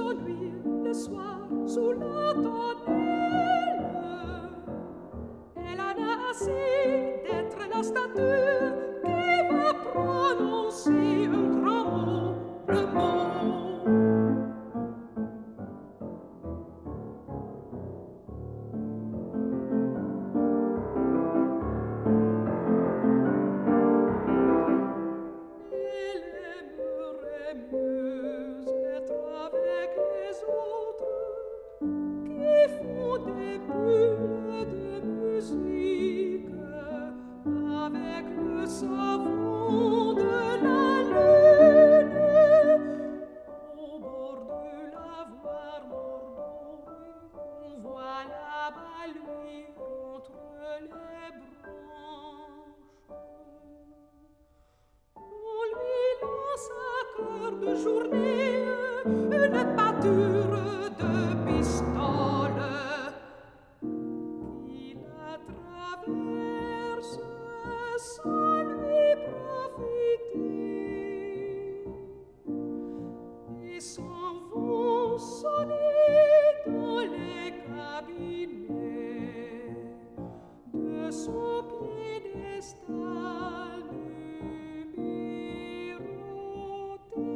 s'ennuie le soir sous la tonnelle. Elle en a assez d'être la statue qui va prononcer un grand mot, le mot. Des bulles de musique avec le savon de la lune au bord de lavoir mordoré qu'on voit là-bas lui entre les branches. On lui lance à cœur de journée une pâture de pistoles qui la traverse sans lui profiter et s'en vont sonner dans les cabinets de son piédestal numéroté.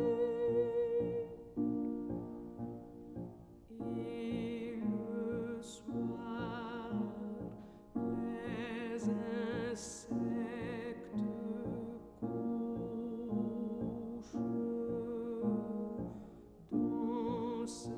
Et le soir, les insectes couchent dans